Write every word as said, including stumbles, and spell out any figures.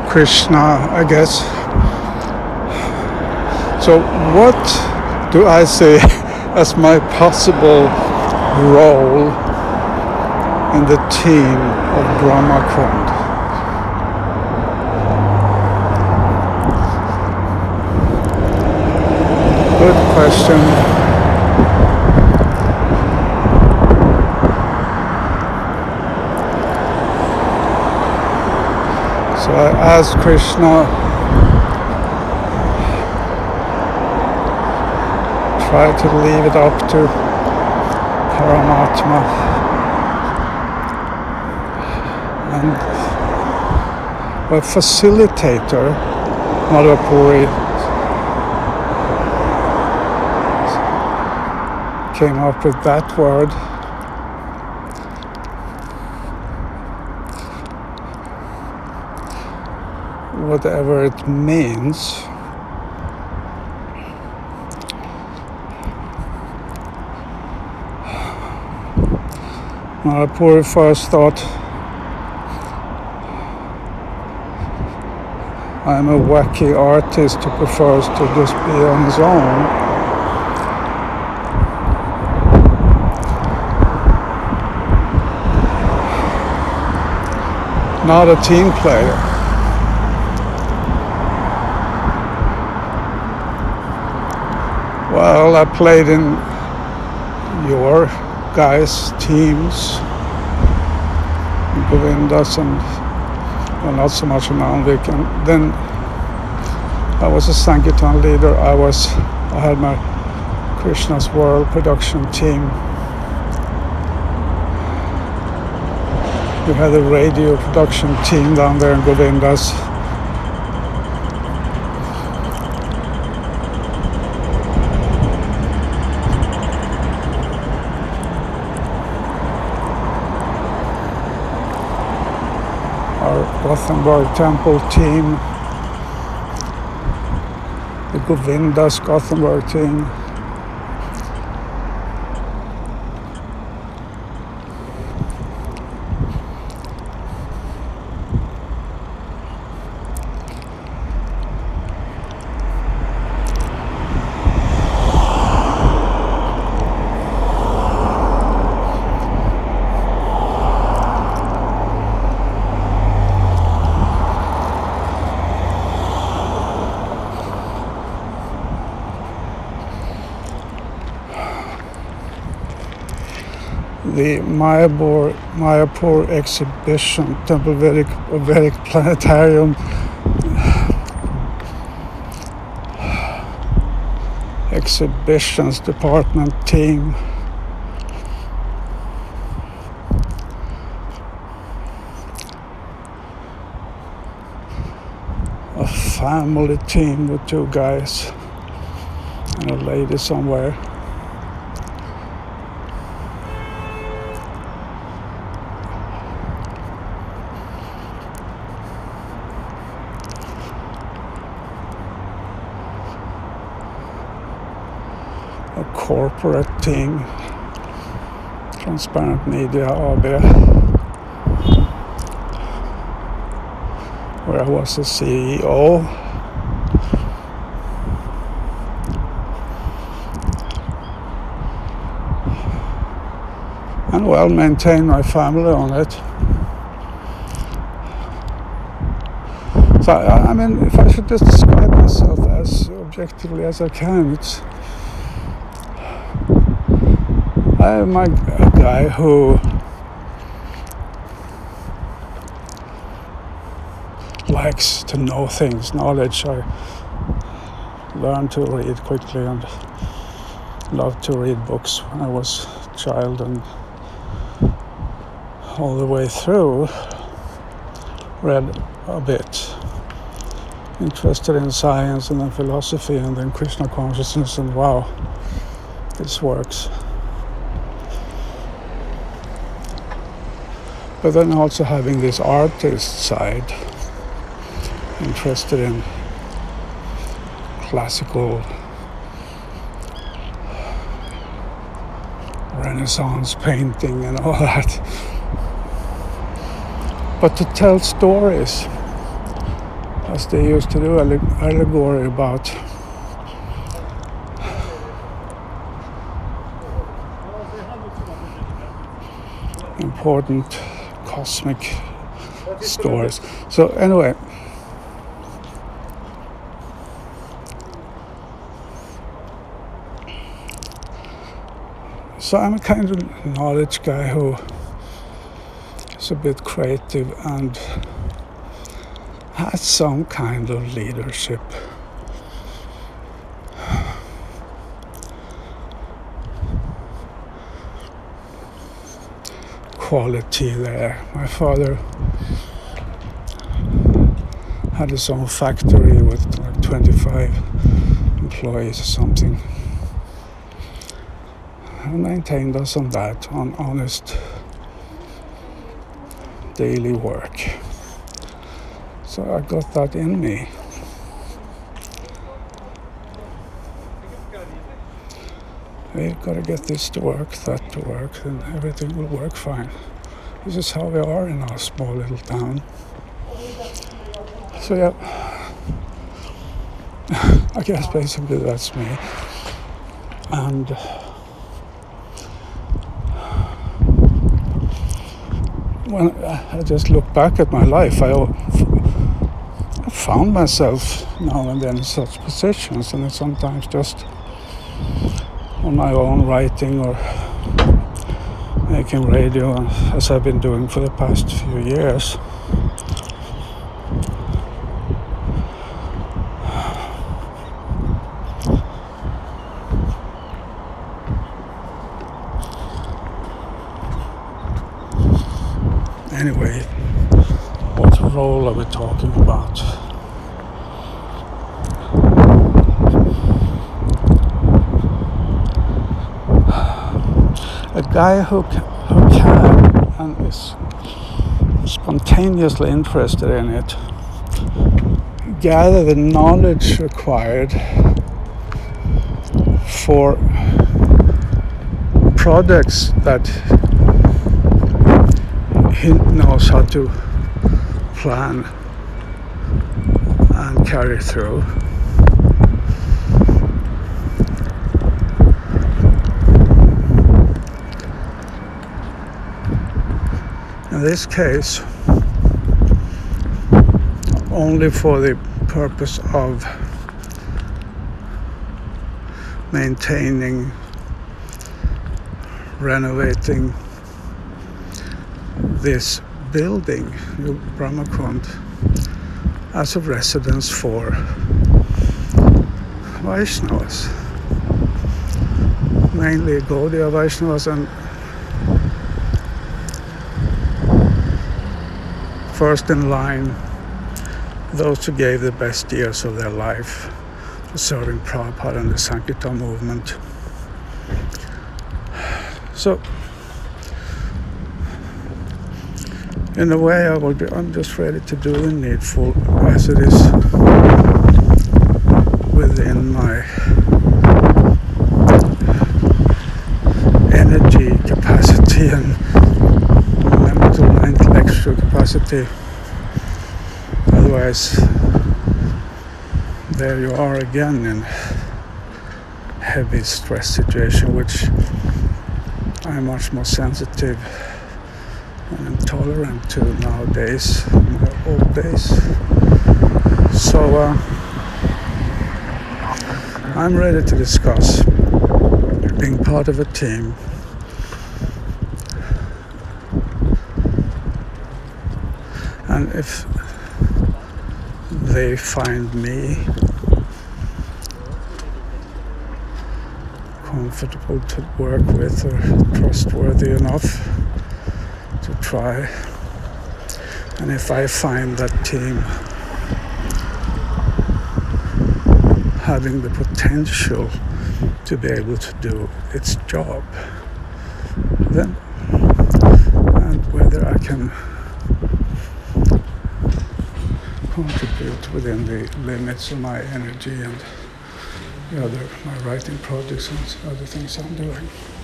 Krishna, I guess. So what do I see as my possible role in the team of Brahmakund? Good question. So I asked Krishna, try to leave it up to Paramatma, and a facilitator, Madhapuri, came up with that word. Whatever it means. Madhapuri first thought, I'm a wacky artist who prefers to just be on his own. Not a team player. Well, I played in your guys' teams, Govindas, and well, not so much in Anvik. And then I was a Sankirtan leader. I was, I had my Krishna's World production team. We had a radio production team down there in Govindas. Gothenburg Temple team, the Govindas Gothenburg team. The Mayapur, Mayapur exhibition, Temple Vedic, Vedic Planetarium exhibitions department team. A family team with two guys and a lady somewhere. A corporate team, Transparent Media A B, where I was the C E O. And well maintained my family on it. So I, I mean, if I should just describe myself as objectively as I can, it's I am a guy who likes to know things, knowledge. I learned to read quickly and loved to read books when I was a child, and all the way through read a bit. Interested in science and then philosophy and then Krishna consciousness, and wow, this works. But then also having this artist side, interested in classical, Renaissance painting and all that. But to tell stories as they used to do, allegory about important cosmic stories. So anyway, so I'm a kind of knowledge guy who is a bit creative and has some kind of leadership. Quality there. My father had his own factory with like twenty-five employees or something. I maintained us on that, on honest daily work. So I got that in me. We've got to get this to work, that to work, and everything will work fine. This is how we are in our small little town. So yeah, I guess basically that's me. And when I just look back at my life, I, I found myself now and then in such positions, and it's sometimes just on my own writing or making radio, as I've been doing for the past few years. Anyway, what role are we talking about? A guy who, who can and is spontaneously interested in it, gather the knowledge required for projects that he knows how to plan and carry through. In this case, only for the purpose of maintaining, renovating this building, New Brahmakund, as a residence for Vaishnavas, mainly Gaudiya Vaishnavas, and first in line, those who gave the best years of their life to serving Prabhupada and the Sankirtan movement. So, in a way, I will be, I'm just ready to do the needful as it is within my energy capacity and mental and intellectual capacity. Otherwise, there you are again in heavy stress situation, which I'm much more sensitive and intolerant to nowadays, in my old days. So uh, I'm ready to discuss being part of a team, and if they find me comfortable to work with or trustworthy enough to try, and if I find that team having the potential to be able to do its job, then, and whether I can contribute within the limits of my energy and the other, my writing projects and other things I'm doing.